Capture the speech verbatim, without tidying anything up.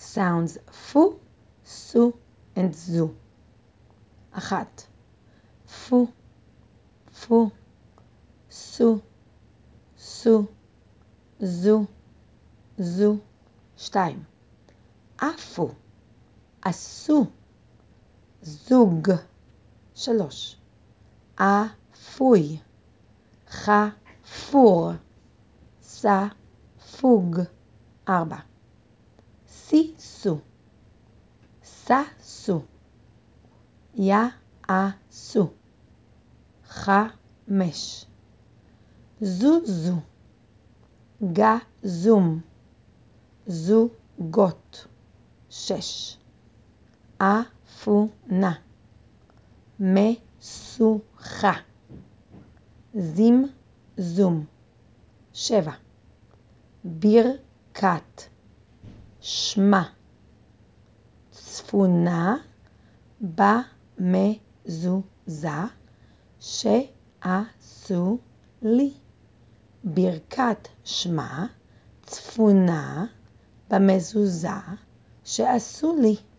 sounds fu, su and zu. אחת, פו, פו, סו, סו, זו, זו. שתיים, עפו, עשו, זוג. שלוש, אפוי, חפור, ספוג. ארבע, סיסו, ססו, יעשו. חמש, זוזו, גזום, זוגות. שש, אפונה, משוכה, זמזום. שבע, ברכת, שמע, צפונה, במזוזה, שעשו לי. ברכת שמע, צפונה, במזוזה, שעשו לי.